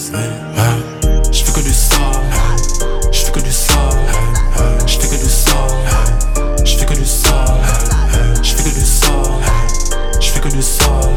Je fais que du sale, je fais que du sale, je fais que du sale, je fais que du sale, je fais que du sale, je fais que du sale,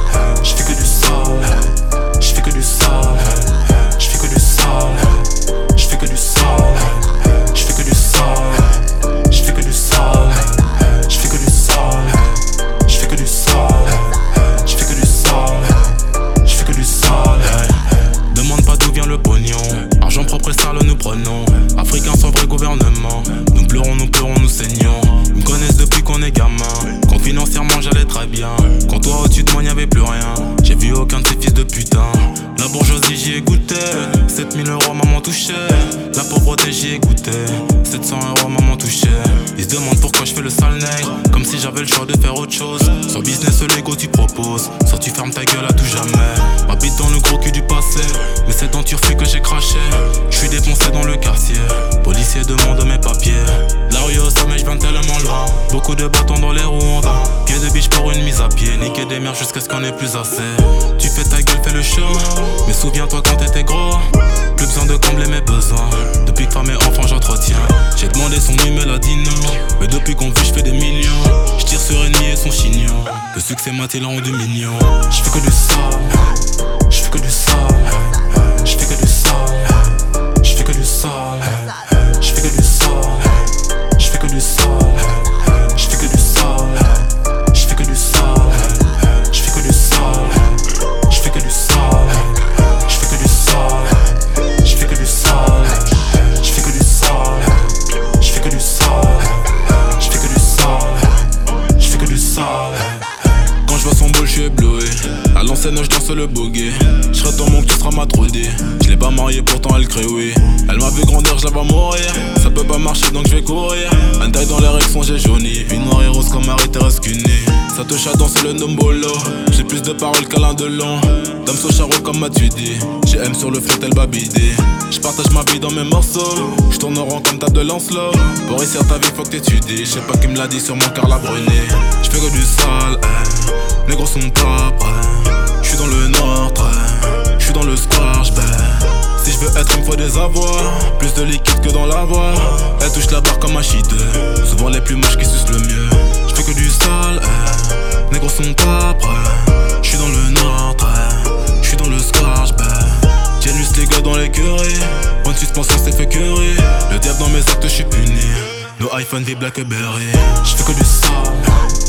je fais que du sale, je fais que du sale, je fais que du sale, je fais que du sale, je fais que du sale, je fais que du sale, je fais que du sale, je fais que du sale, je fais que du sale, je fais que du sale. Demande pas d'où vient le pognon, argent propre et sale nous prenons. Africains sans vrai gouvernement, nous pleurons, nous saignons. Ils me connaissent depuis qu'on est gamin, quand financièrement j'allais très bien. Quand toi au-dessus de moi y'avait plus rien, j'ai vu aucun de ces fils de putain. La bourgeoisie j'y ai goûté, 7000 € maman touchait. La pauvreté j'y ai goûté, 700 € maman touchait. Ils se demandent pourquoi je fais le sale nègre, comme si j'avais le choix de faire autre chose. Sur business Lego tu proposes, soit tu fermes ta gueule à tout jamais. M'habite dans le gros cul du passé, mais c'est dans Turfu que j'ai craché. J'suis défoncé dans le quartier, policier demande mes papiers. La rue au sommet j'viens tellement loin, beaucoup de bâtons dans les roues en vain. Pied de biche pour une mise à pied, niquer des mères jusqu'à ce qu'on ait plus assez. Tu fais ta gueule, fais le show, mais souviens-toi quand t'étais gros. Plus besoin de combler mes besoins, depuis que femme et enfant j'entretiens. J'ai demandé son numéro, elle a dit non, mais depuis qu'on vit j'fais des millions. J'tire sur ennemi et son chignon, le succès m'a-t-il rendu mignon. J'fais que du sale, j'fais que du sale, j'fais que du sale, j'fais que du sale, j'fais que du sale, j'fais que du sale, j'fais que du sale, j'fais que du sale, j'fais que du sale, j'fais que du sale, j'fais que du sale, j'fais que du sale, j'fais que du sale, j'fais que du sale, j'fais que du sale, j'fais que du sale. Quand je vois son bol, je suis ébloui. À l'ancienne, je danse le boogie. Je serai ton monde, tu seras ma trudie. Je l'ai pas mariée, pourtant elle crée oui. Elle m'a vu grandir, je la vois mourir. Ça peut pas marcher, donc je vais courir. Un taille dans l'érection, j'ai jauni. Une noire et rose comme Marie-Thérèse Cuny. Ça touche à danser le nombolo. J'ai plus de paroles qu'Alain Delon. Dame Socharo comme Matuidi. J'ai M sur le front, elle babidi. Je partage ma vie dans mes morceaux. Je tourne en rond comme table de Lancelot. Pour réussir ta vie, faut que t'étudies. Je sais pas qui me l'a dit sur mon cœur, la brûlé. Je fais que du sale, les gros sont pas prêts. J'suis dans le nord, j'suis dans le square, j'baie. Si j'veux être, il me faut des avoirs. Plus de liquide que dans la voie. Elle touche la barre comme un shit. Souvent les plus moches qui sucent le mieux. J'fais que du sale, les gros sont pas prêts. J'suis dans le nord, j'suis dans le square, j'baie. Janus les gars dans l'écurie. Bonne suspension c'est fait curry. Le diable dans mes actes j'suis puni. No iPhone V Blackberry. J'fais que du sale.